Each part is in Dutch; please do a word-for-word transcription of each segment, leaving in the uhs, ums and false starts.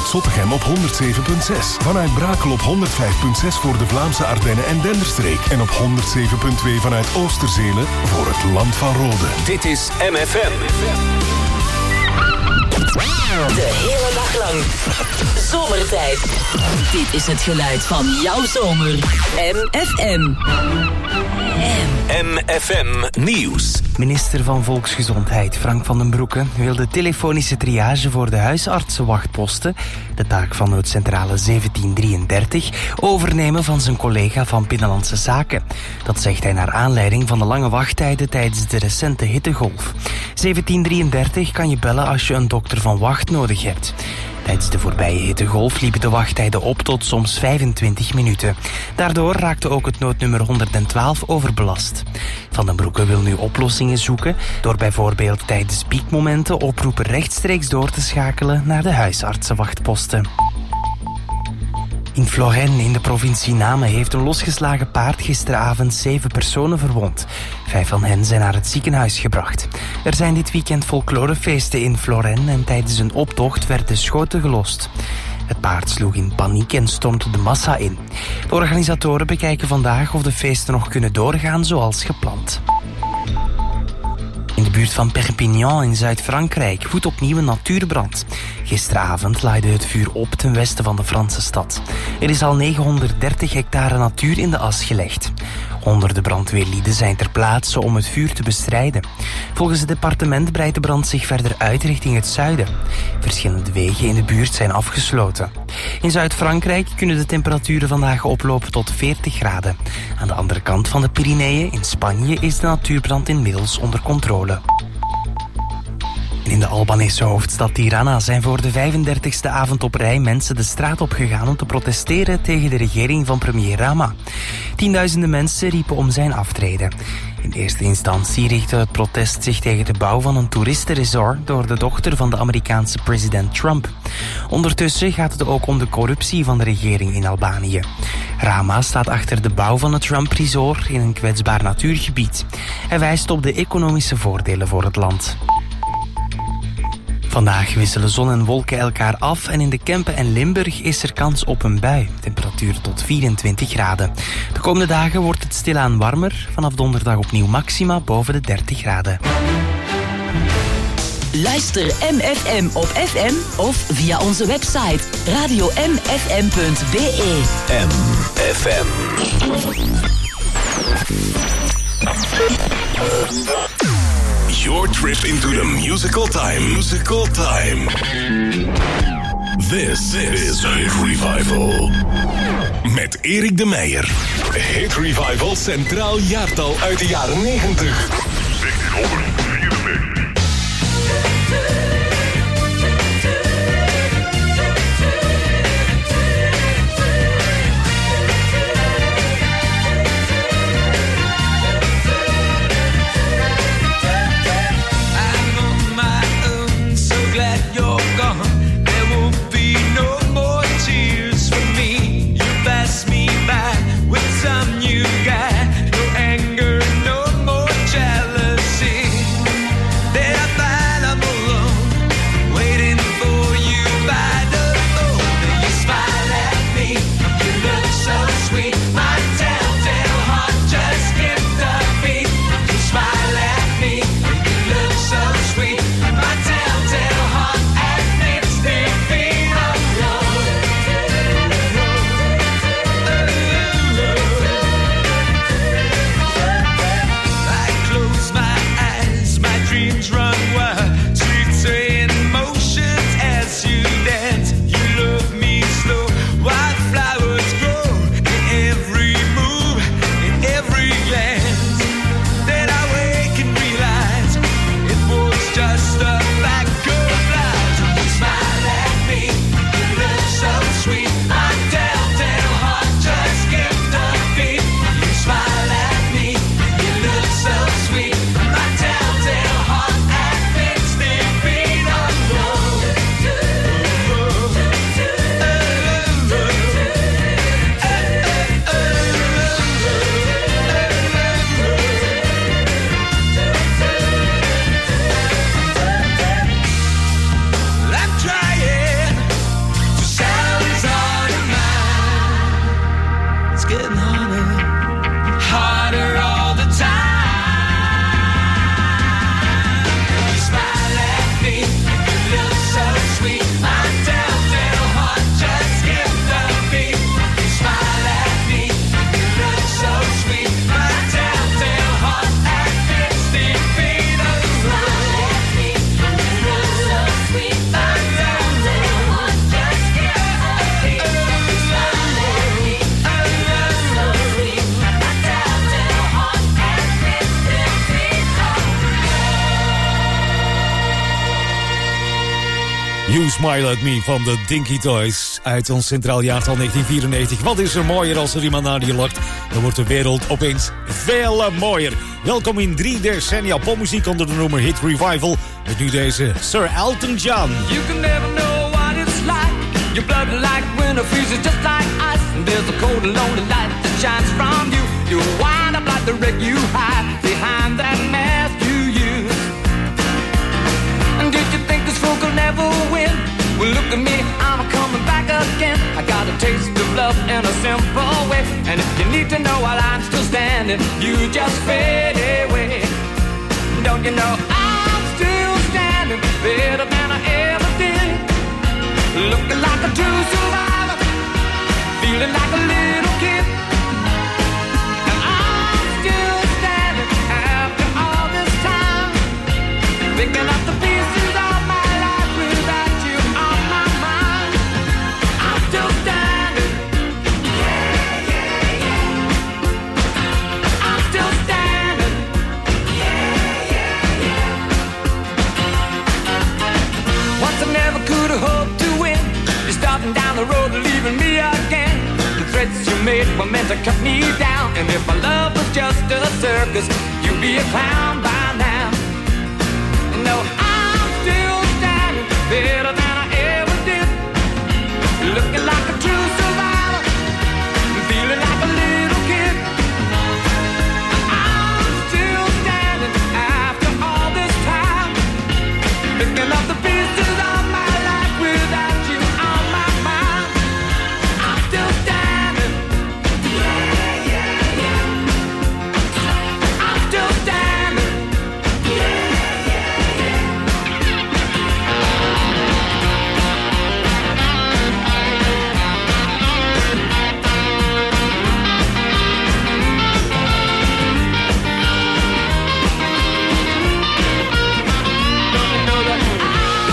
vanuit Zottegem op honderd zeven komma zes. Vanuit Brakel op honderd vijf komma zes voor de Vlaamse Ardennen en Denderstreek. En op honderd zeven komma twee vanuit Oosterzelen voor het Land van Rode. Dit is M F M. De hele dag lang. Zomertijd. Dit is het geluid van jouw zomer. M F M. M F M Nieuws. Minister van Volksgezondheid Frank van den Broeke wil de telefonische triage voor de huisartsenwachtposten, de taak van noodcentrale zeventien drieëndertig, overnemen van zijn collega van Binnenlandse Zaken. Dat zegt hij naar aanleiding van de lange wachttijden tijdens de recente hittegolf. zeventien drieëndertig kan je bellen als je een dokter van wacht nodig hebt. Tijdens de voorbije hittegolf liepen de wachttijden op tot soms vijfentwintig minuten. Daardoor raakte ook het noodnummer honderdtwaalf overbelast. Van den Broeke wil nu oplossingen zoeken door bijvoorbeeld tijdens piekmomenten oproepen rechtstreeks door te schakelen naar de huisartsenwachtposten. In Florenne, in de provincie Namen, heeft een losgeslagen paard gisteravond zeven personen verwond. Vijf van hen zijn naar het ziekenhuis gebracht. Er zijn dit weekend folklorefeesten in Florenne en tijdens een optocht werden schoten gelost. Het paard sloeg in paniek en stormde de massa in. De organisatoren bekijken vandaag of de feesten nog kunnen doorgaan zoals gepland. In de buurt van Perpignan in Zuid-Frankrijk woedt opnieuw een natuurbrand. Gisteravond laaide het vuur op ten westen van de Franse stad. Er is al negenhonderddertig hectare natuur in de as gelegd. Honderden brandweerlieden zijn ter plaatse om het vuur te bestrijden. Volgens het departement breidt de brand zich verder uit richting het zuiden. Verschillende wegen in de buurt zijn afgesloten. In Zuid-Frankrijk kunnen de temperaturen vandaag oplopen tot veertig graden. Aan de andere kant van de Pyreneeën, in Spanje, is de natuurbrand inmiddels onder controle. In de Albanese hoofdstad Tirana zijn voor de vijfendertigste avond op rij mensen de straat opgegaan om te protesteren tegen de regering van premier Rama. Tienduizenden mensen riepen om zijn aftreden. In eerste instantie richtte het protest zich tegen de bouw van een toeristenresort door de dochter van de Amerikaanse president Trump. Ondertussen gaat het ook om de corruptie van de regering in Albanië. Rama staat achter de bouw van het Trump Resort in een kwetsbaar natuurgebied. Hij wijst op de economische voordelen voor het land. Vandaag wisselen zon en wolken elkaar af en in de Kempen en Limburg is er kans op een bui. Temperatuur tot vierentwintig graden. De komende dagen wordt het stilaan warmer. Vanaf donderdag opnieuw maxima boven de dertig graden. Luister M F M op F M of via onze website radio m f m punt b e. M F M. Your trip into the musical time. Musical time. This is Hit Revival. Met Erik de Meijer. Hit Revival Centraal Jaartal uit de jaren negentig. negentienhonderdvierennegentig. Some new guy, no anger, no more jealousy. You Smile at Me van de Dinky Toys uit ons centraal jaartal negentien vierennegentig. Wat is er mooier als er iemand naar je lacht? Dan wordt de wereld opeens veel mooier. Welkom in drie decennia popmuziek onder de noemer Hit Revival. Met nu deze Sir Elton John. You can never know what it's like. Your blood like winter freezes just like ice. And there's a cold and lonely light that shines from you. You wind up like the wreck you hide behind that mask you use. And did you think this fool could never win? Well, look at me, I'm coming back again. I got a taste of love in a simple way. And if you need to know while I'm still standing, you just fade away. Don't you know I'm still standing better than I ever did? Looking like a true survivor, feeling like a little kid. And I'm still standing after all this time, picking up the pieces of my life without you on my mind. I'm still standing. Yeah, yeah, yeah. I'm still standing. Yeah, yeah, yeah. Once I never could have hoped to win. You're starting down the road, leaving me again. The threats you made were meant to cut me down. And if my love was just a circus, you'd be a clown by now. No, I'm still standing better than I ever did. Looking like a true survivor, feeling like a little kid. I'm still standing after all this time, picking up the pieces of my life without you on my mind. I'm still standing. Yeah, yeah, yeah. I'm still standing. Yeah. Don't you know that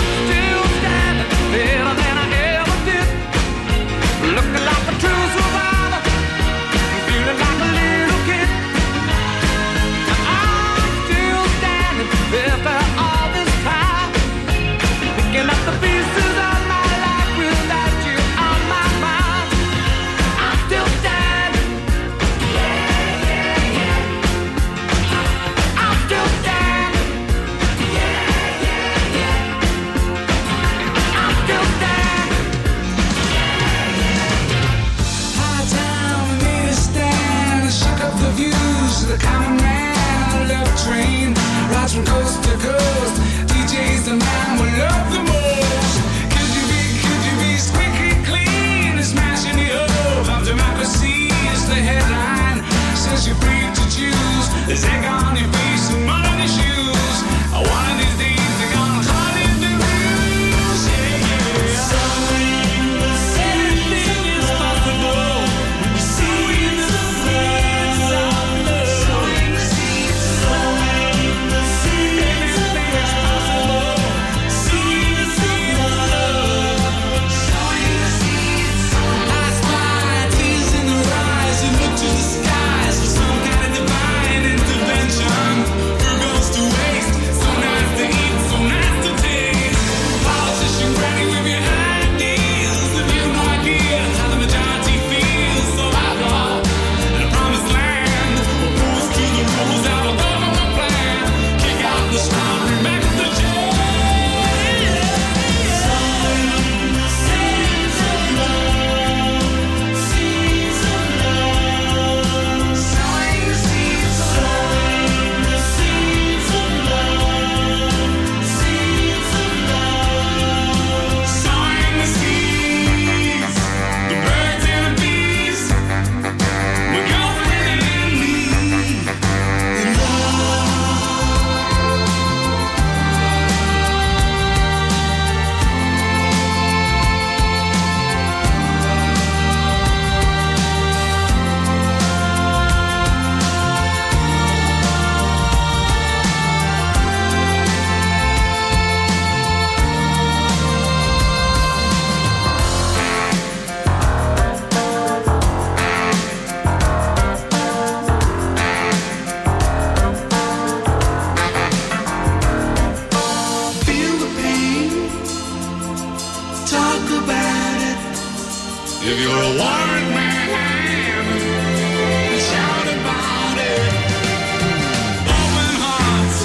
If you're a warrant man, shout about it. Open hearts,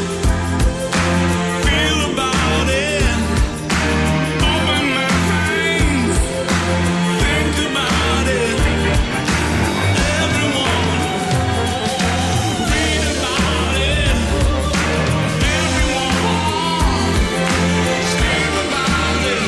feel about it. Open minds, think about it. Everyone, read about it. Everyone, scream about it.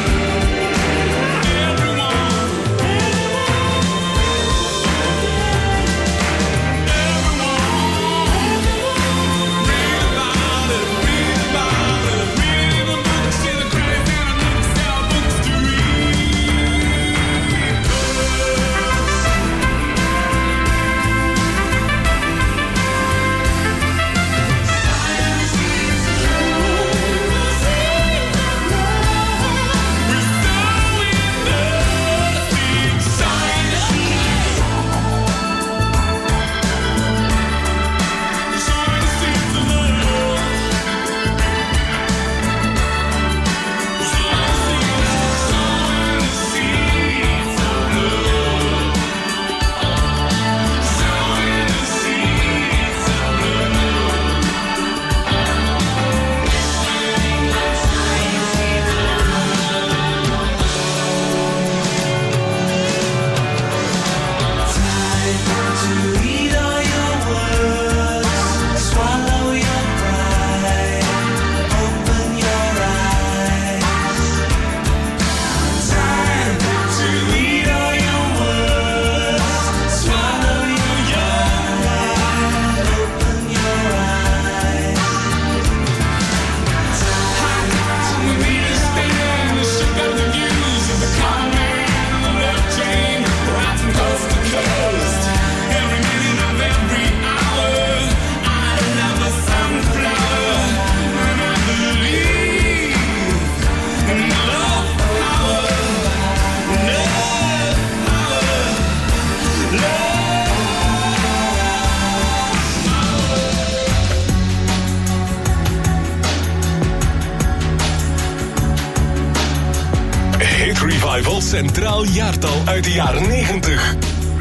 Revival Centraal Jaartal uit de jaren negentig.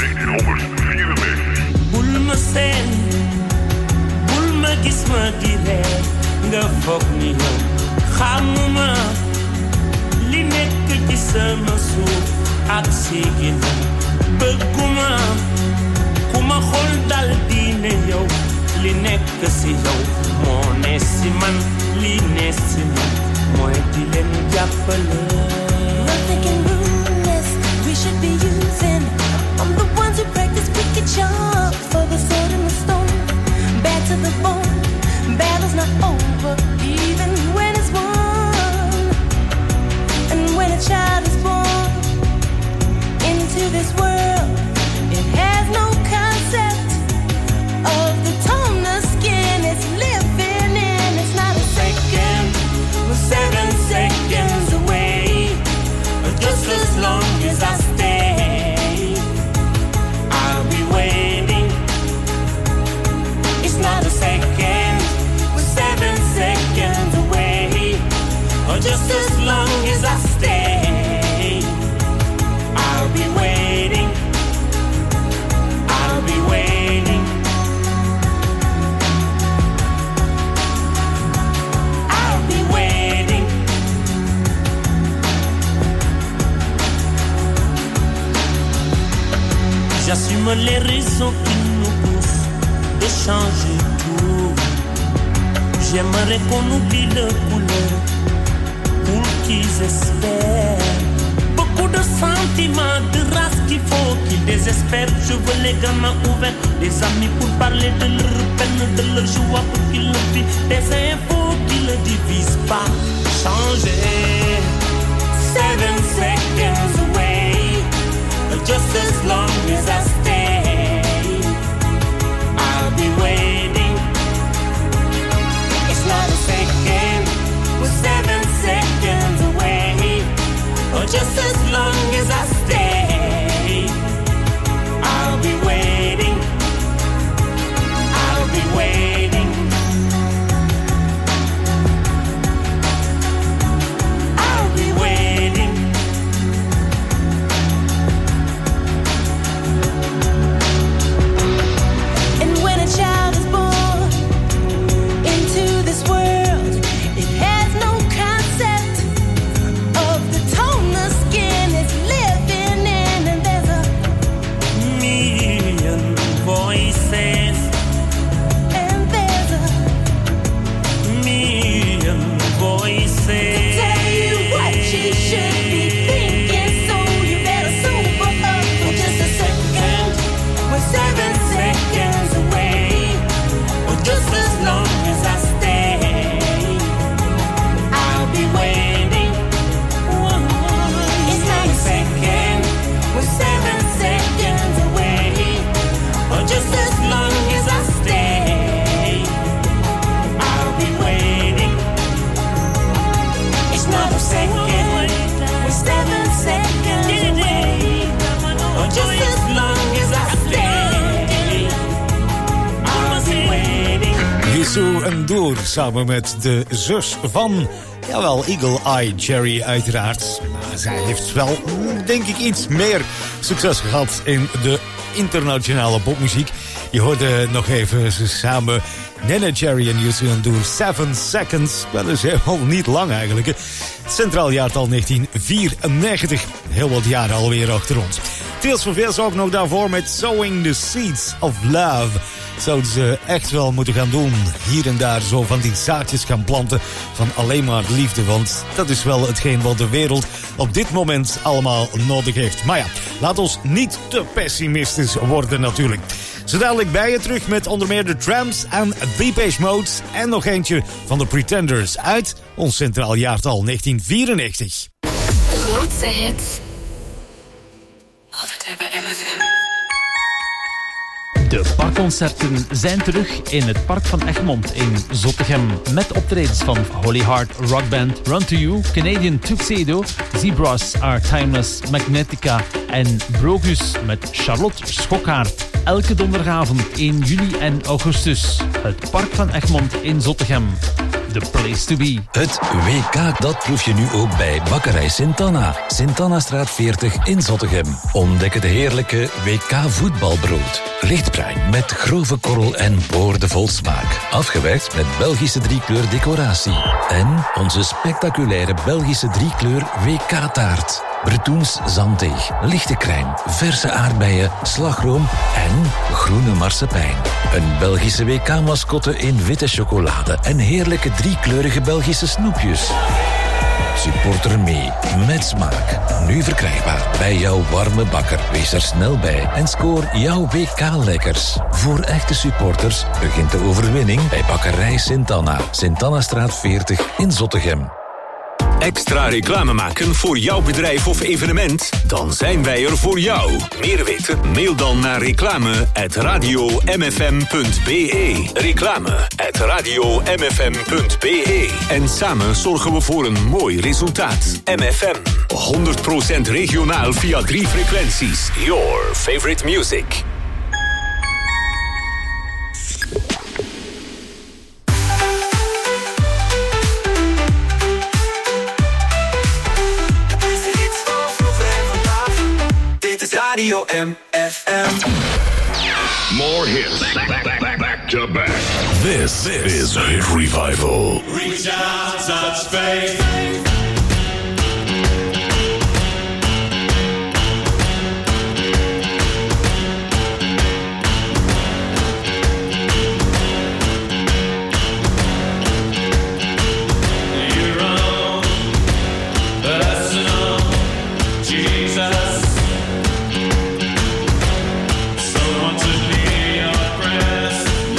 negentienhonderdvierennegentig. Bul me seen, bul me gis ma di reer, nga foog ni yow xamuma li nekk ci sama suuf ak sigina. Bëgguma ku ma xool dal di ne yow li nekk si yow moo ne si man, li ne si man mooy di leen jàppale. Nothing can ruin this, we should be using. I'm the ones who practice wicked sharp for the sword and the stone. Bad to the bone, battle's not over, even when it's won. And when a child is born into this world, it has no concept of the tone the skin is living in. It's not a second, we're seven seconds away. Just as long as I stay, I'll be waiting. It's not a second, we're seven seconds away. Or just as long as I stay, I'll be waiting. I'll be waiting. I'll be waiting. J'assume les raisons qui nous poussent de changer tout. J'aimerais qu'on oublie le couleur pour qu'ils espèrent. Beaucoup de sentiments, de race qu'il faut qu'ils désespèrent. Je veux les gamins ouverts, des amis pour parler de leur peine, de leur joie pour qu'ils le vivent. Des infos qui ne divisent pas. Changer. Seven seconds away. Just as long as I stay, I'll be waiting. It's not a second, we're seven seconds away. Or just as long as I stay, I'll be waiting. I'll be waiting. I'll be waiting. N'Dour samen met de zus van, jawel, Eagle Eye Cherry uiteraard. Maar zij heeft wel, denk ik, iets meer succes gehad in de internationale popmuziek. Je hoorde nog even ze samen Neneh Cherry en Youssou N'Dour, Seven Seconds. Dat is helemaal niet lang eigenlijk. Hè. Centraal jaartal negentien vierennegentig. Heel wat jaren alweer achter ons. Tears for Fears ook nog daarvoor met Sowing the Seeds of Love. Zouden ze echt wel moeten gaan doen. Hier en daar zo van die zaadjes gaan planten van alleen maar liefde. Want dat is wel hetgeen wat de wereld op dit moment allemaal nodig heeft. Maar ja, laat ons niet te pessimistisch worden natuurlijk. Zo dadelijk bij je terug met onder meer de Tramps en Depeche Mode. En nog eentje van de Pretenders uit ons centraal jaartal negentien vierennegentig. De grootste hits. Altijd hebben M F M. De parkconcerten zijn terug in het Park van Egmond in Zottegem. Met optredens van Holy Heart Rock Band, Run to You, Canadian Tuxedo, Zebras Are Timeless, Magnetica en Brogus met Charlotte Schokkaert. Elke donderdagavond in juli en augustus. Het Park van Egmond in Zottegem. The place to be. Het W K, dat proef je nu ook bij Bakkerij Sint-Anna. Sint-Anna-straat veertig in Zottegem. Ontdek het heerlijke W K voetbalbrood. Lichtbruin met grove korrel en boordevol smaak. Afgewerkt met Belgische driekleur decoratie. En onze spectaculaire Belgische driekleur W K-taart. Bretoens zanddeeg, lichte crème, verse aardbeien, slagroom en groene marsepein. Een Belgische W K-mascotte in witte chocolade en heerlijke driekleurige Belgische snoepjes. Supporter mee, met smaak. Nu verkrijgbaar bij jouw warme bakker. Wees er snel bij en scoor jouw W K-lekkers. Voor echte supporters begint de overwinning bij Bakkerij Sint-Anna. Sint-Anna-straat veertig in Zottegem. Extra reclame maken voor jouw bedrijf of evenement? Dan zijn wij er voor jou. Meer weten? Mail dan naar reclame at radio m f m punt b e. Reclame at radio m f m punt b e. En samen zorgen we voor een mooi resultaat. M F M, honderd procent regionaal via drie frequenties. Your favorite music. Radio M F M. More hits. Back, back, back, back, back to back. This, this is Hit Revival. Reach out, touch faith.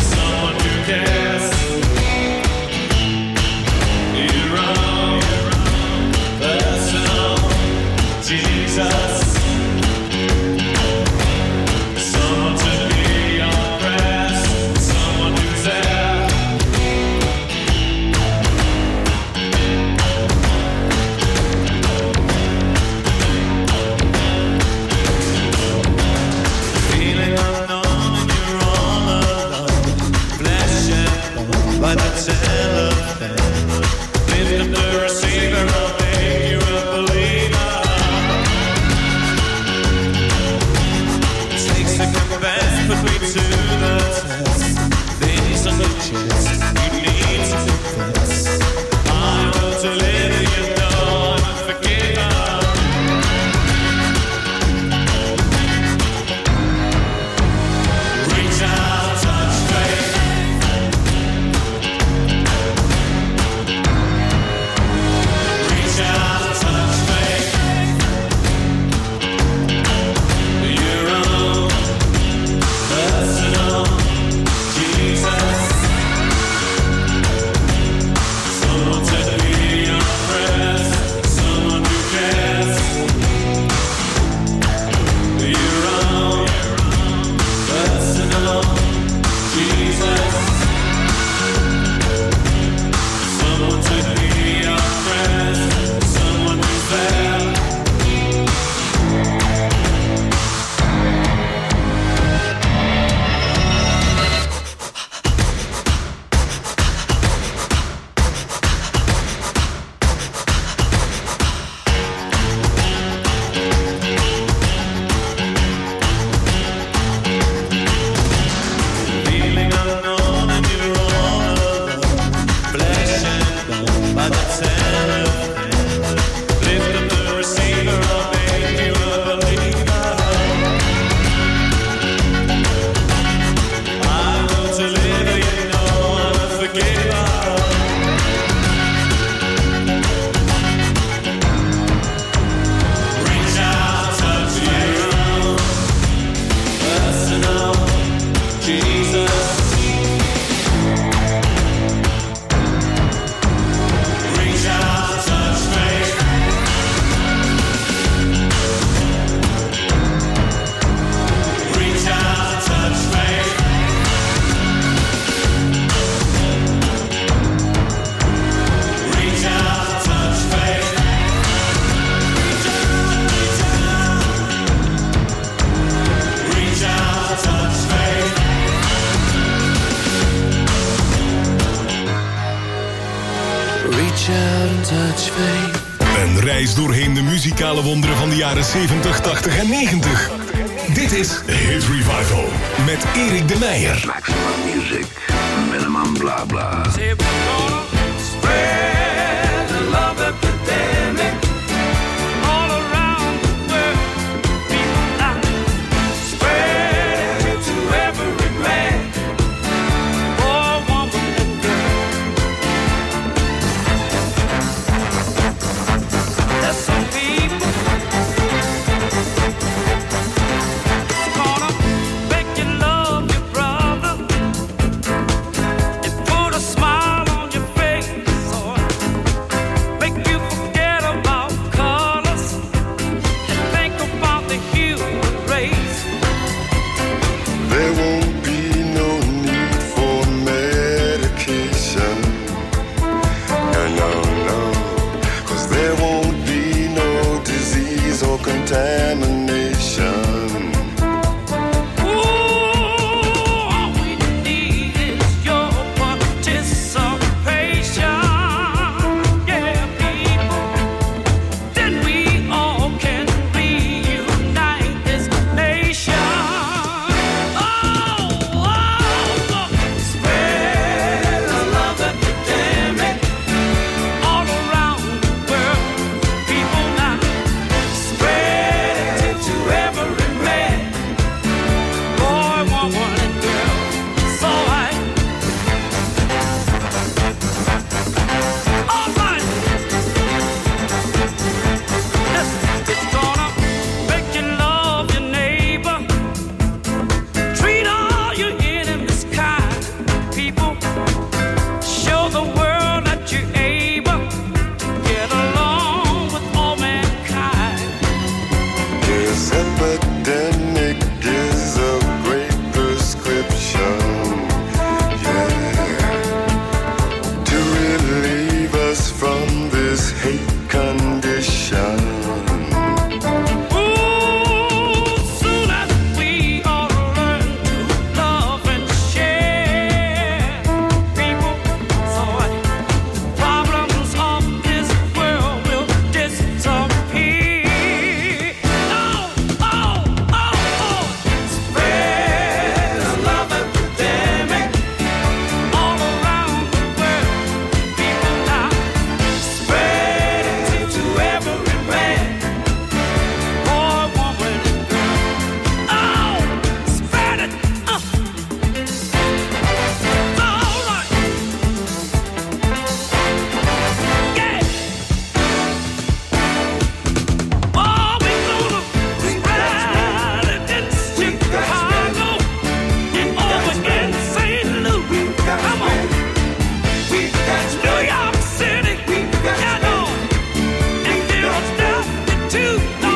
You're wrong. Een reis doorheen de muzikale wonderen van de jaren zeventig, tachtig en negentig. Dit is Hit Revival met Erik de Meijer. Maximum music, minimum bla bla. Spread the love epidemic all around the world. People now spread it to every man, boy, woman, and girl. There's some people gonna make you love your brother and put a smile on your face, or make you forget about colors and think about the human race. There won't be no need for medication. No, no, no. 'Cause there won't be no disease or contamination. Ooh, all we need is your participation. Yeah, people, then we all can reunite this nation. Oh, oh, oh. Spread the love epidemic all around the world. People now spread it to every man, boy, woman, and girl. So I, all right. Yes, it's gonna make you love your neighbor. Treat all your enemies kind. People, show the world that you're able. Get along with all mankind. This epidemic is a great prescription. Yeah. To relieve us from this hate condition. Ooh, soon as we all learn to love and share, people, so problems of this world will disappear. Oh, oh, oh, oh. Spread the love epidemic all around the world. People now spread it to every man, boy, woman, and girl. Oh, spread it. Uh. All right. Yeah. Oh, we gonna spread it in Chicago and over in Saint Louis. Come on. New York City. Yeah, no. And Philadelphia too. No.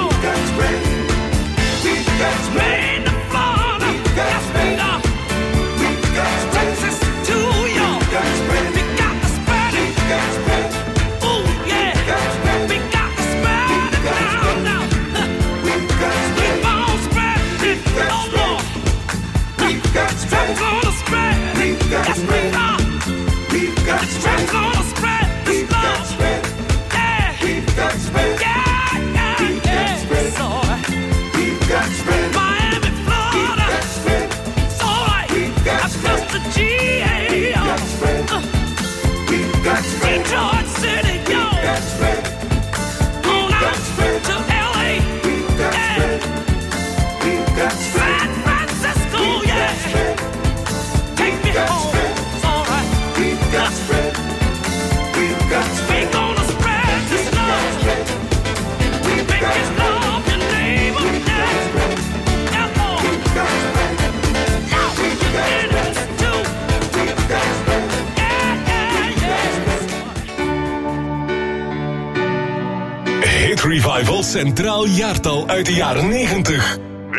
Maine to Florida. Yes, we are. Texas to York. We got to spread it. Ooh, yeah. We got to spread it down now. Keep on spreading it. Oh, Lord. Strength gonna spread it. Yes, we are. Strength gonna spread this love. Yeah. Yeah, yeah, yeah. So, Miami, Florida. It's all right. That's just the G A O. Uh, Detroit City, yo. On out to L A. Yeah. San Francisco, yeah. Take me home. It's all right. We gonna spread this love. Make it love your neighbor. Yeah. Yeah, Lord. Now we can do this too. Yeah, yeah, yeah. Hit Revival Centraal Jaartal uit de jaren negentig.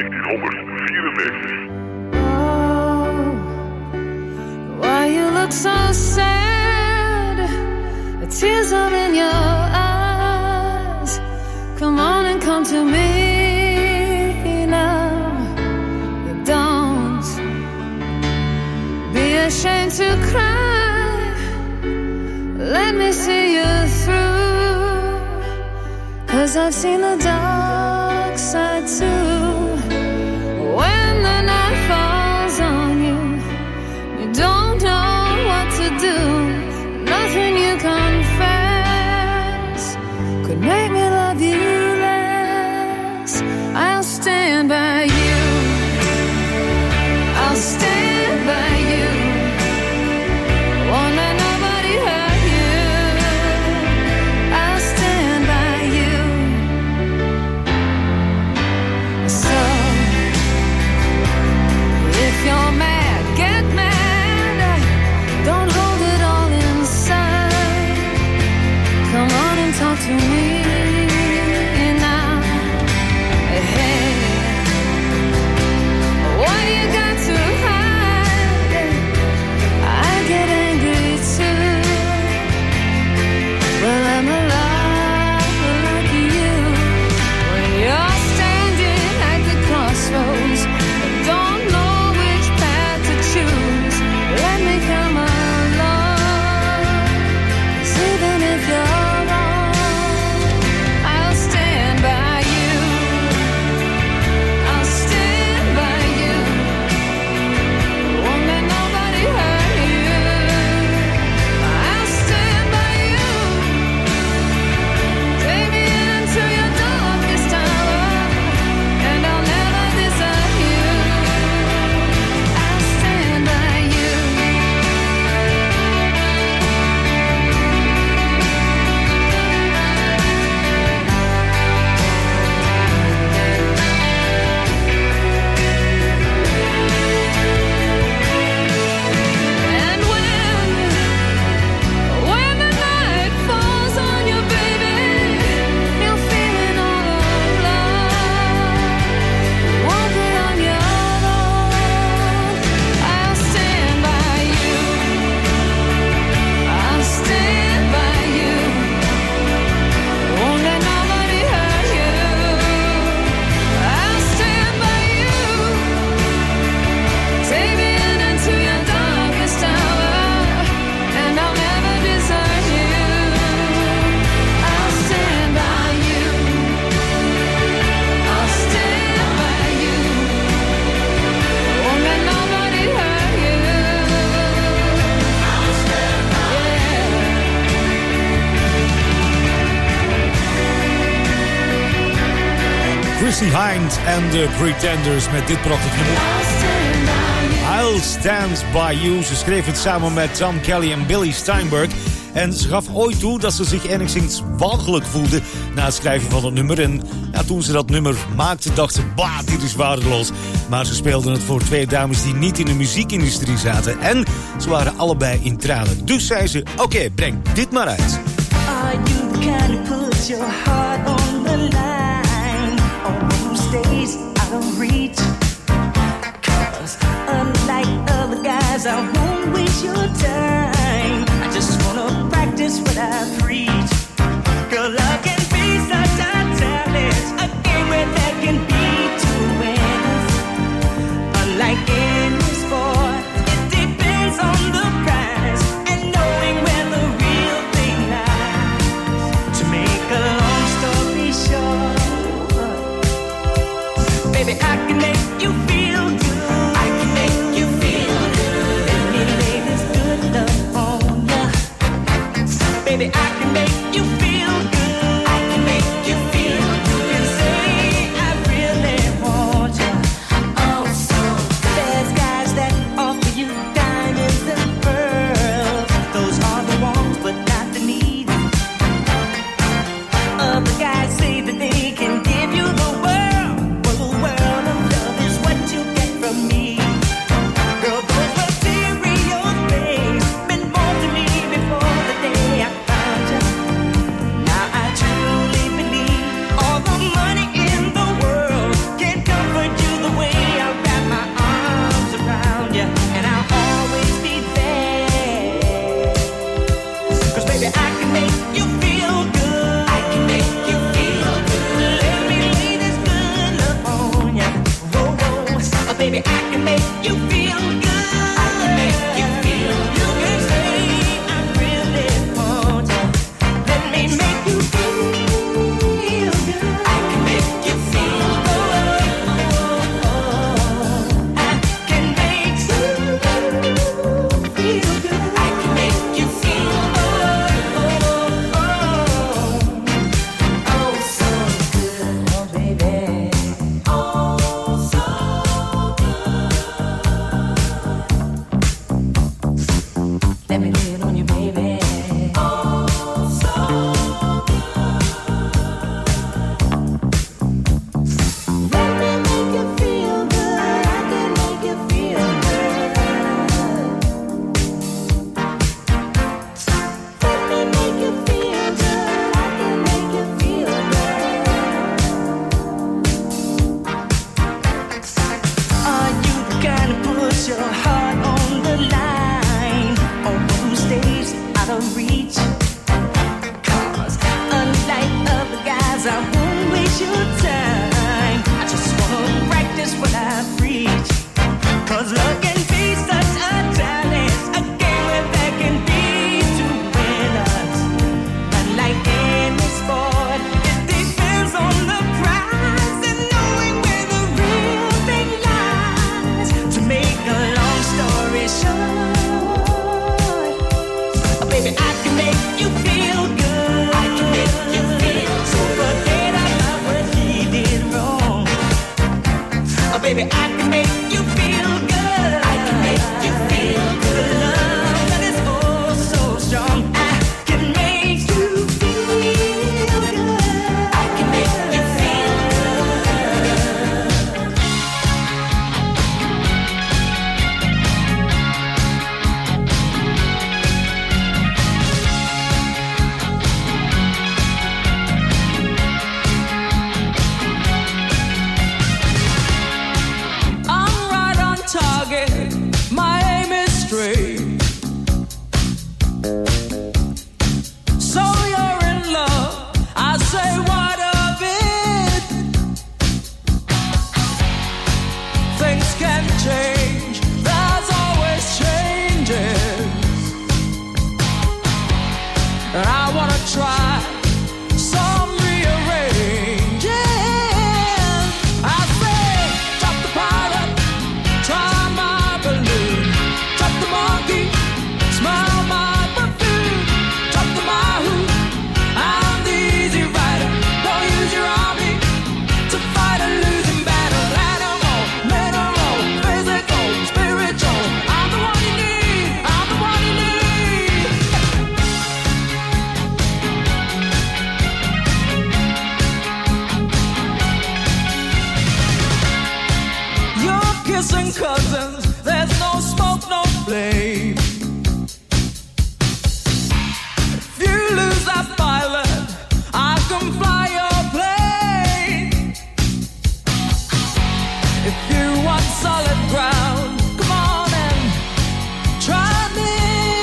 Why you look so sad? The tears are in your eyes. Come on and come to me now. You don't be ashamed to cry. Let me see you through. 'cause I've seen the dark side too. When the night falls on you, you don't know what to do. Nothing you confess could make me love you less. I'll stand by you. I'll stand by you. Won't let nobody hurt you. I'll stand by you. So if you're mad, get mad. Don't hold it all inside. Come on and talk to me now. Hey, what you got to hide? I get angry too. Well, I'm alive like you. When you're standing at the crossroads, don't know which path to choose. Let me come along. 'Cause even if you're wrong, I'll stand by you. I'll stand by you. Won't let nobody hurt you. I'll stand by you. Take me into your darkest hour, and I'll never desert you. I'll stand by you. And when, when the night falls on you, baby, you're feeling all alone. Won't be on your own. I'll stand by you. I'll stand by you. Won't let nobody hurt you. I'll stand by you. Take me in into your darkest hour, and I'll never desert you. I'll stand by you. I'll stand by you. Won't let nobody hurt you. I'll stand by Chrissie Hynde en de Pretenders met dit prachtige nummer. I'll Stand By You. Ze schreef het samen met Tom Kelly en Billy Steinberg. En ze gaf ooit toe dat ze zich enigszins walgelijk voelde na het schrijven van het nummer. En ja, toen ze dat nummer maakte, dacht ze, bah, dit is waardeloos. Maar ze speelden het voor twee dames die niet in de muziekindustrie zaten. En ze waren allebei in tranen. Dus zei ze, oké, okay, breng dit maar uit. Are you the kind who puts your heart on the line, or who stays out of reach? 'Cause unlike other guys, I won't waste your time. I just wanna practice what I preach. Girl, love can be such a challenge, a game where there can be two winners. Unlike any sport, it depends on the prize and knowing where the real thing lies. To make a long story short, baby, I can make you feel good. I can make you feel good. Let me lay this good love on ya. Baby, I can make you feel good. I can make you feel good. And say I really want ya. Oh, so there's guys that offer you diamonds and pearls. Those are the wants, but not the needs. Other guys say that they can give you the world. Well, the world of love is what you get from me. Girl, those material things meant more to me before the day I found you. Now I truly believe all the money in the world can't comfort you the way I wrap my arms around you. And I'll always be there. 'Cause baby, I can make you feel good. I can make you feel baby, I can make you feel good. I can make you feel good. Love that is oh so strong. I can make you feel good. I can make you feel I'm right on target. My aim is straight. So you're in love. I say what of it? Things can change. There's always changes. And I wanna try some rearranging. I say, drop the pilot, try my balloon, drop the monkey, smell my perfume, drop the mahou. I'm the easy rider. Don't use your army to fight a losing battle. Animal, mineral, physical, spiritual. I'm the one you need. I'm the one you need. You're kissing cousins. There's no smoke, no flame. If you lose that pilot, I can fly your plane. If you want solid ground, come on and try me.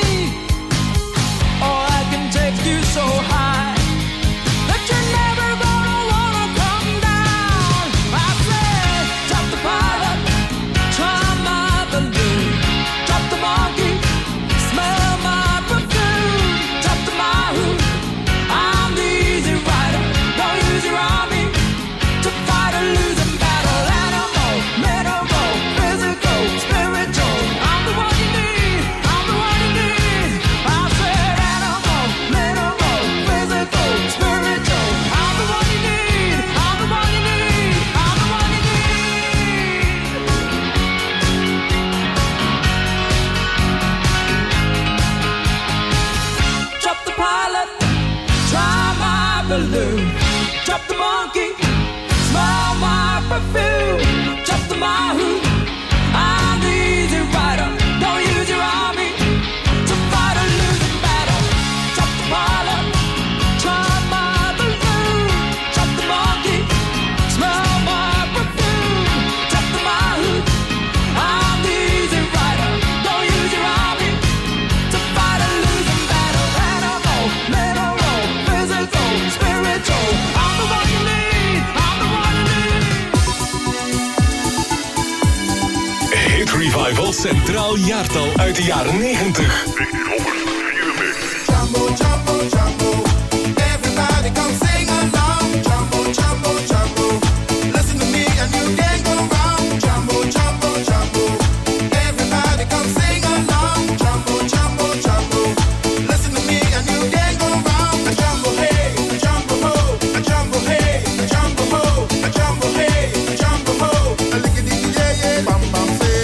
Or I can take you so high that you're never gonna wanna come down. I said, drop the pilot, try my balloon, drop the monkey, smell my perfume, drop the mahou. I'm the easy rider. Don't use your army to fight a losing battle. Animal, mineral, physical, spiritual. I'm the one you need. I'm the one you need. I said animal, mineral, physical, spiritual. I'm the one you need. I'm the one you need. I'm the one you need. Drop the pilot, try my balloon, drop the monkey, smell my perfume, drop the mahou. I'm the easy rider. Don't use your army to fight a losing battle. Drop the pilot, try my balloon, drop the monkey, smell my perfume, drop the mahou. I'm the easy rider. Don't use your army to fight a losing battle. Animal, mineral, physical, spiritual. I'm the one you need. I'm the one you need. Hit Revival Centraal Jaartal uit de jaren negentig. Jumbo, jumbo, jumbo. Everybody come sing along. Jumbo, jumbo, jumbo. Listen to me and you can go wrong. Jumbo, jumbo, jumbo. Everybody come sing along. Jumbo, jumbo, jumbo. Listen to me and you can go wrong. A jumbo hey, a jumbo ho, a jumbo hey, a jumbo ho, a jumbo hey, a jumbo ho. A lickety yeah yeah, bam bam say.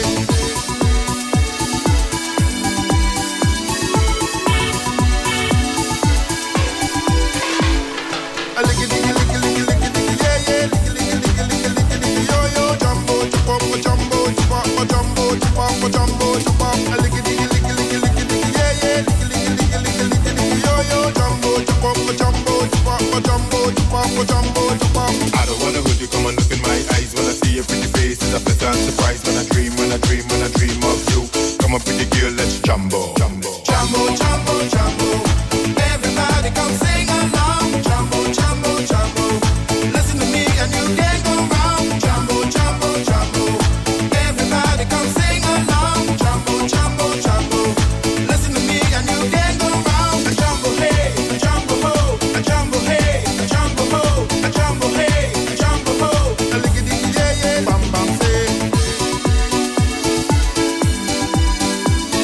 A lickety lickety lickety yeah yeah, lickety lickety lickety lickety yo yo. Jumbo, jump up, jumbo, jump up, jumbo, jump up, jumbo, jump up. A lickety lickety lickety yeah yeah, lickety lickety lickety yo yo. Jumbo, jump up, jumbo, jump up, jumbo, jump up, jumbo, jump up. I don't wanna hold you, come and look in my eyes when I see your pretty face. It's a pleasant surprise when I dream, when I dream, when I dream of you. Come on, pretty girl, let's jumbo, jumbo, jumbo, jumbo, jumbo. Everybody come sing along. Jumbo, jumbo, jumbo. Listen to me and you can go wrong. Jumbo, jumbo, jumbo. Everybody come sing along. Jumbo, jumbo, jumbo. Listen to me and you can go wrong. A jumbo hey, a jumbo ho, a jumbo hey, a jumbo ho, a jumbo hey, a jumbo ho. A lickety yeah yeah, bam bam say.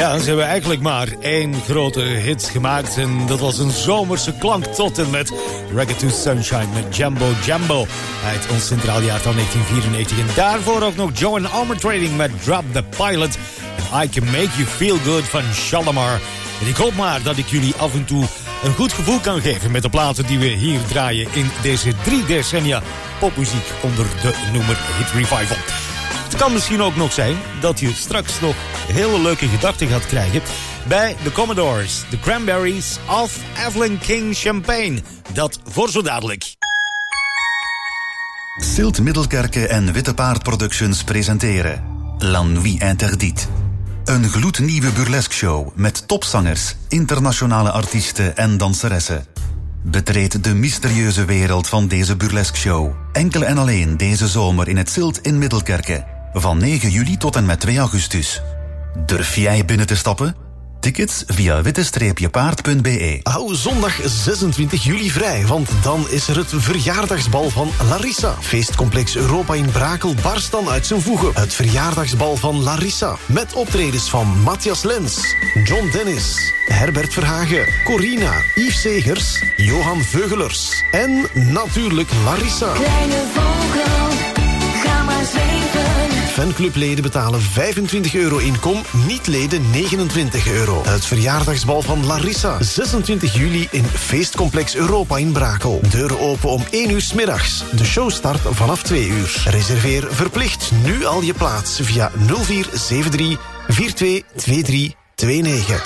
Ja, ze hebben eigenlijk maar één grote hit gemaakt. En dat was een zomerse klank tot en met Reggae to Sunshine met Jambo Jambo uit ons centraal jaartal negentien vierennegentig. En daarvoor ook nog Joe and Armour Trading met Drop the Pilot. En I Can Make You Feel Good van Shalimar. En ik hoop maar dat ik jullie af en toe een goed gevoel kan geven met de platen die we hier draaien in deze drie decennia popmuziek onder de noemer Hit Revival. Het kan misschien ook nog zijn dat je straks nog hele leuke gedachten gaat krijgen bij de Commodores, de Cranberries of Evelyn King Champagne. Dat voor zo dadelijk. Silt Middelkerke en Witte Paard Productions presenteren La Nuit Interdite. Een gloednieuwe burlesque show met topzangers, internationale artiesten en danseressen. Betreed de mysterieuze wereld van deze burlesque show. Enkel en alleen deze zomer in het Silt in Middelkerke. Van negen juli tot en met twee augustus. Durf jij binnen te stappen? Tickets via witte paard punt b e. Hou zondag zesentwintig juli vrij, want dan is er het verjaardagsbal van Larissa. Feestcomplex Europa in Brakel barst dan uit zijn voegen. Het verjaardagsbal van Larissa. Met optredens van Matthias Lens, John Dennis, Herbert Verhagen, Corina, Yves Segers, Johan Veugelers en natuurlijk Larissa. Kleine vogel, ga maar zweven. Fanclubleden betalen vijfentwintig euro inkom, niet-leden negenentwintig euro. Het verjaardagsbal van Larissa, zesentwintig juli in Feestcomplex Europa in Brakel. Deuren open om één uur 's middags. De show start vanaf twee uur. Reserveer verplicht nu al je plaats via nul vier zeven drie vier twee twee drie twee negen.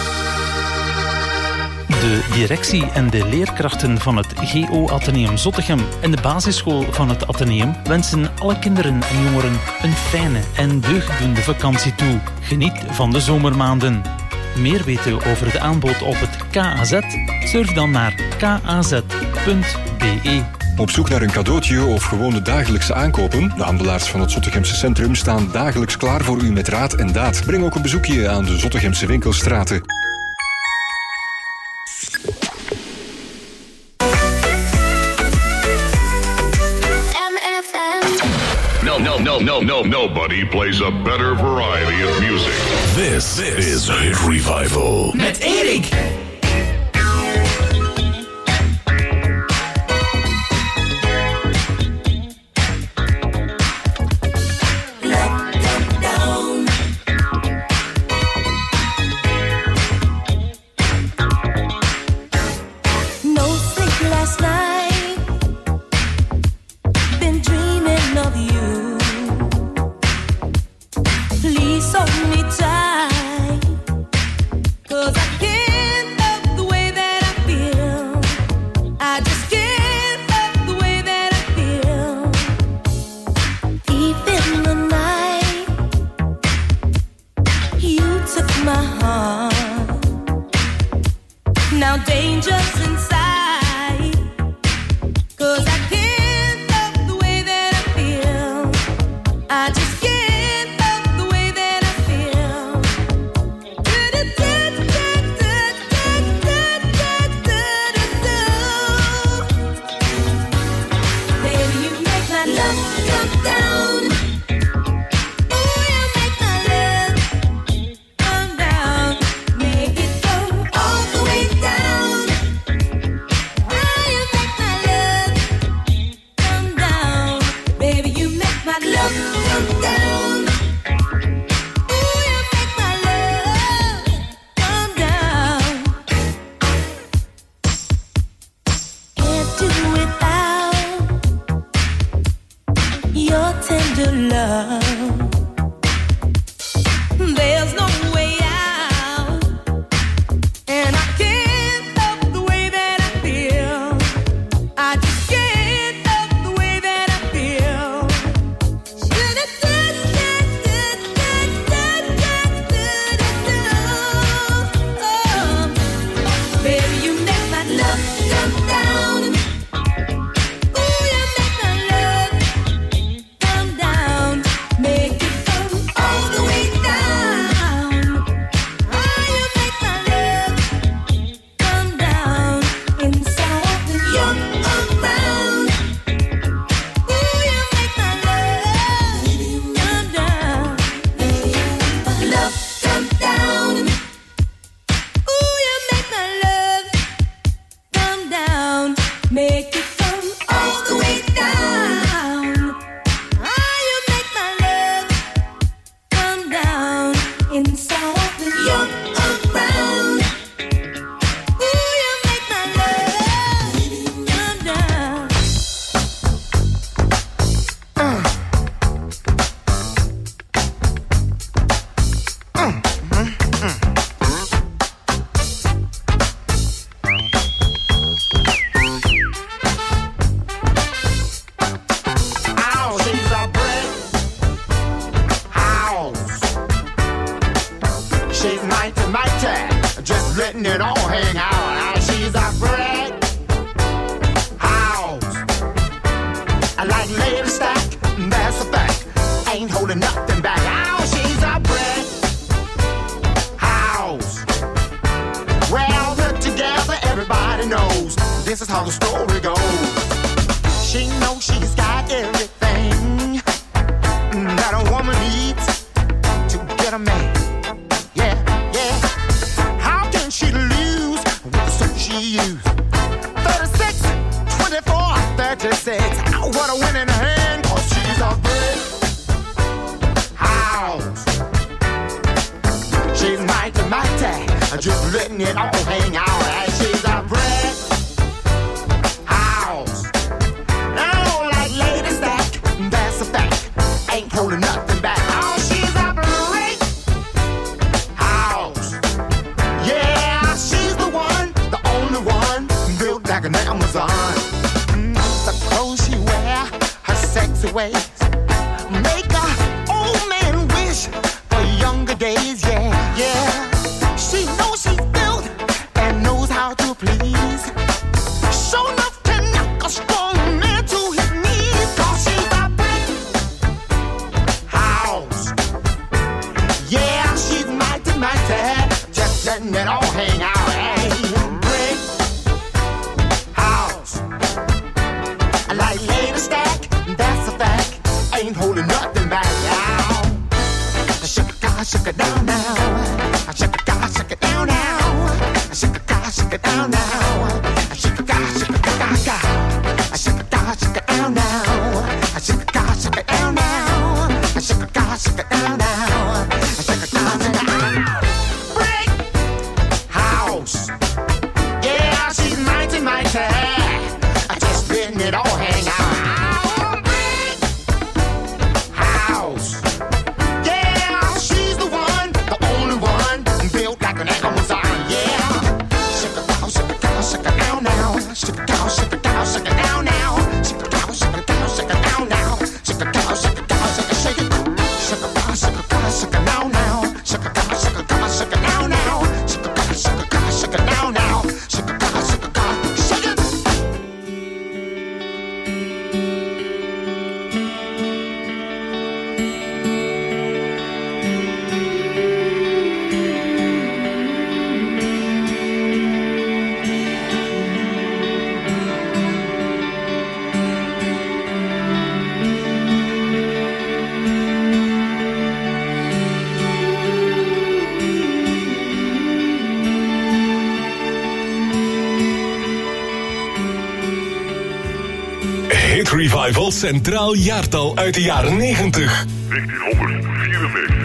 De directie en de leerkrachten van het G O Atheneum Zottegem en de basisschool van het Atheneum wensen alle kinderen en jongeren een fijne en deugddoende vakantie toe. Geniet van de zomermaanden. Meer weten over de aanbod op het K A Z? Surf dan naar k a z punt b e. Op zoek naar een cadeautje of gewone dagelijkse aankopen? De handelaars van het Zottegemse centrum staan dagelijks klaar voor u met raad en daad. Breng ook een bezoekje aan de Zottegemse winkelstraten. No, no, no, no, no. Nobody plays a better variety of music. This, this is Hit Revival. Met Erik. Make letting it all hang out. She's a brick house. I like lady stack, that's a fact. Ain't holding nothing back. Oh, she's a brick house. Well put together, everybody knows this is how the story goes. She knows she's got everything that a woman needs to get a man. Yeah, yeah. How can she lose with the suit she used? thirty-six, twenty-four, thirty-six. Oh, what a winning hand, cause she's a brick house. She's mighty, mighty, just letting it all hang out. And she's a brick house. Now, like lady stack, that's a fact. Ain't holding nothing back. Oh, she's a brick house. Yeah, she's the one, the only one, built like an Amazon. Mm, the clothes she wear, her sexy ways, make a old man wish for younger days. Yeah, yeah. She knows she's built and knows how to please. Show enough to knock a strong man to his knees. Cause she's a brick house. Yeah, she's mighty, mighty, just letting it all hang out. Hey, brick house. I like lady stack, that's a fact. Ain't holding nothing back now. Shake it, God, shake it down now. Shake it, God, shake it down now. Shake it, God, shake it down now. Shake it, God, shake it, God, God. Shake it, God, shake it down now. Shake it, God, shake it down now. Shake it, God, shake it down now. Shake it, God, shake it down. Brick house. Yeah, she's mighty, mighty. Just letting it all hang out. Brick house. Yeah, she's the one, the only one, built like an Amazon. Yeah. Shake it down, shake it down, shake it down now. Shake it down, shake it down, shake it down now. Shake it down, shake it down, shake it down now. Shake it down, shake it down, shake it, shake it. Shake it down, shake it down, shake it down now. Shake it down, shake it down, shake it down now. Shake it down, shake it down, shake it down now. Shake it down, shake it down, shake it. Hit Revival Centraal Jaartal uit de jaren negentig. negentienhonderdvierennegentig.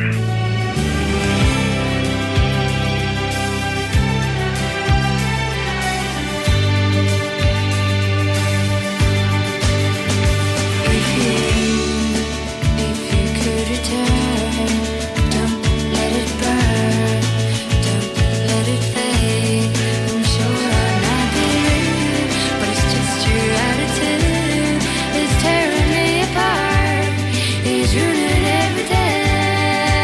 It's ruining every day.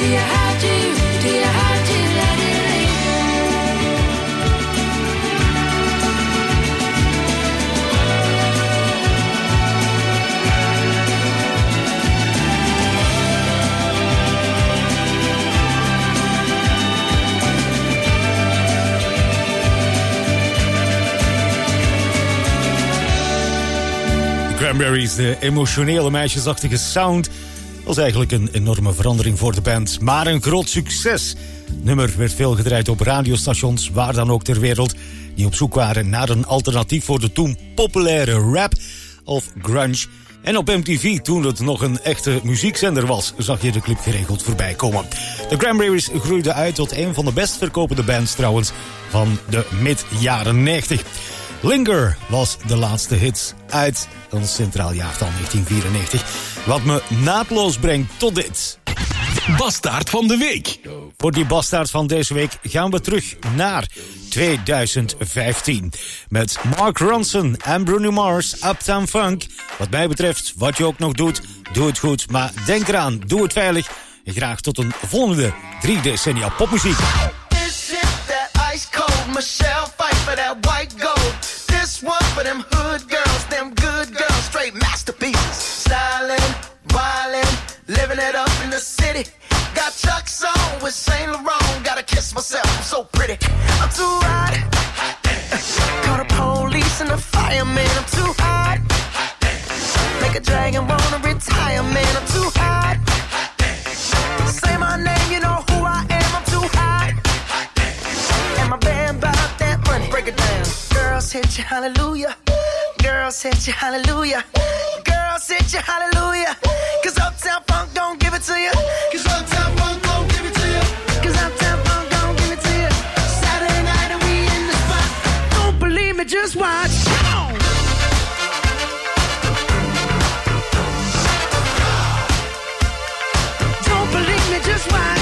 Do you have to? Do you have to let it rain? Cranberries, de emotionele meisjesachtige sound, was eigenlijk een enorme verandering voor de band, maar een groot succes. Het nummer werd veel gedraaid op radiostations, waar dan ook ter wereld, die op zoek waren naar een alternatief voor de toen populaire rap of grunge. En op M T V, toen het nog een echte muziekzender was, zag je de clip geregeld voorbij komen. De Cranberries groeiden uit tot een van de best verkopende bands trouwens van de mid-jaren negentig. Linger was de laatste hit uit ons centraal jaartal negentien vierennegentig. Wat me naadloos brengt tot dit. Bastaard van de week. Voor die bastaard van deze week gaan we terug naar tweeduizend vijftien. Met Mark Ronson en Bruno Mars, Uptown Funk. Wat mij betreft, wat je ook nog doet, doe het goed. Maar denk eraan, doe het veilig. En graag tot een volgende drie decennia popmuziek. This shit, that ice cold Michelle fight for that white gold. This one for them hood girls, them good girls, straight masterpieces. Styling, wildin', living it up in the city. Got Chuck's on with Saint Laurent. Gotta kiss myself, I'm so pretty. I'm too hot. Call the police and the fireman. I'm too hot. Make a dragon wanna retire, man. I'm too hot. Say my name, you know who I am. I'm too hot. And my band bought that money. Break it down. Girls hit you, hallelujah. Girls hit you, hallelujah. Girls hit you, hallelujah. Cause Uptown Funk don't give it to you. Cause Uptown Funk don't give it to you. Cause Uptown Funk don't give it to you. Saturday night and we in the spot. Don't believe me, just watch. Come on. Don't believe me, just watch.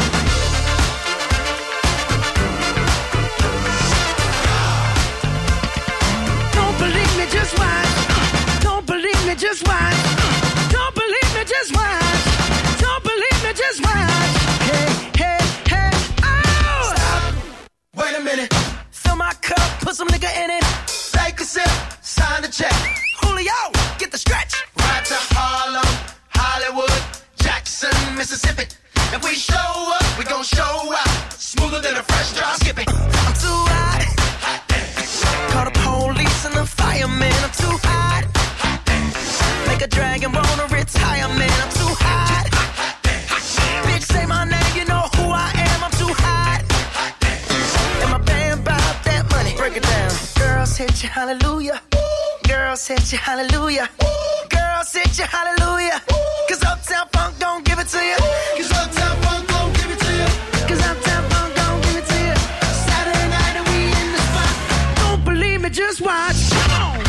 Don't believe me, just watch. Don't believe me, just watch. Don't believe me, just watch. Don't believe me, just watch. Hey, hey, hey, oh! Stop. Wait a minute. Fill my cup, put some nigga in it. Take a sip, sign the check. Julio, get the stretch. Right to Harlem, Hollywood, Jackson, Mississippi. If we show up, we gon' show out. Smoother than a fresh drop skipping. I'm too hot. Call the police and the fireman. I'm too hot. Make a dragon wanna retire, man. I'm too hot. Bitch, say my name, you know who I am. I'm too hot. And my band bought that money. Break it down. Girls hit you, hallelujah. Girls hit you, hallelujah. Girls hit you, hallelujah. Cause Uptown Funk don't give it to you. Cause Uptown Funk don't give it to you. Cause Uptown Funk don't give it to you. Saturday night and we in the spot. Don't believe me, just watch. Come on.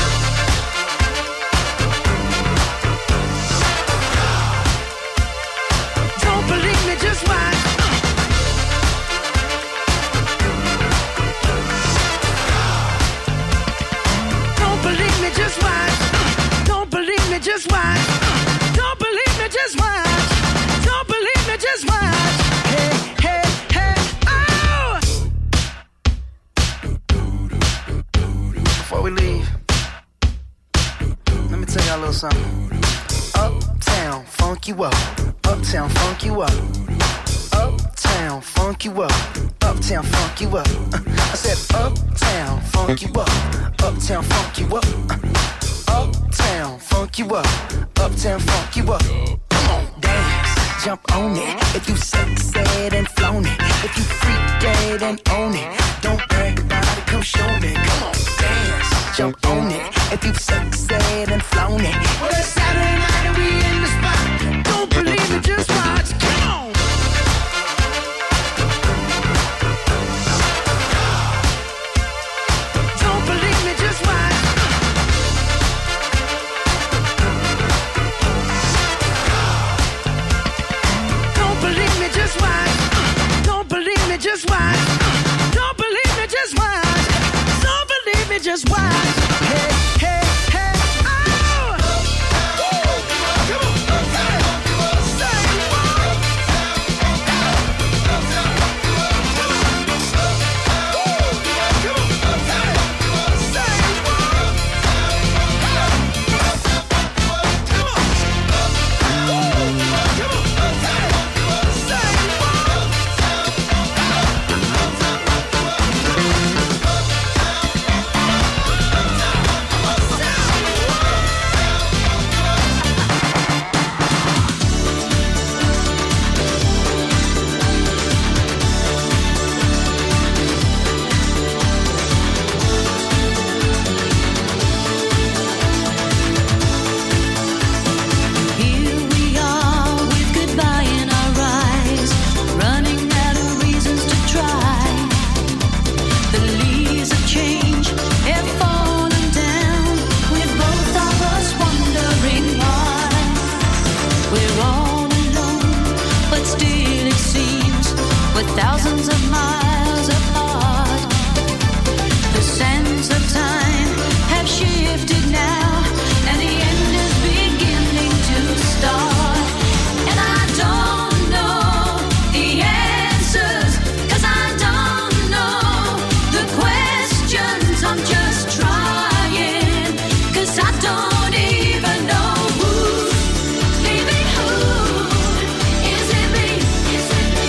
Don't believe me, just watch. Don't believe me, just watch. Don't believe me, just watch. Don't believe me, just watch. Don't believe me, just watch. Hey, hey, hey, oh! Before we leave, let me tell y'all a little something. Uptown, funk you up. Uptown, funk you up. Uptown, funk you up. Uptown, funk you up. I said uptown, funk you up. Uptown, funk you up. Uptown, funk you up. Uptown, funk you up. Come on, dance, jump on it. If you sexed and flown it. If you freaked dead and own it. Don't brag about it, come show me. Come on, dance, jump on it. If you sexed and flown it. Well, it's Saturday night and we in the spot. Don't believe it, just watch. Come on. Don't believe me, just watch. Don't believe me, just watch. Don't believe me, just watch. Don't believe me, just watch. Don't believe me, just watch. Hey, hey, hey, oh! thousands of miles.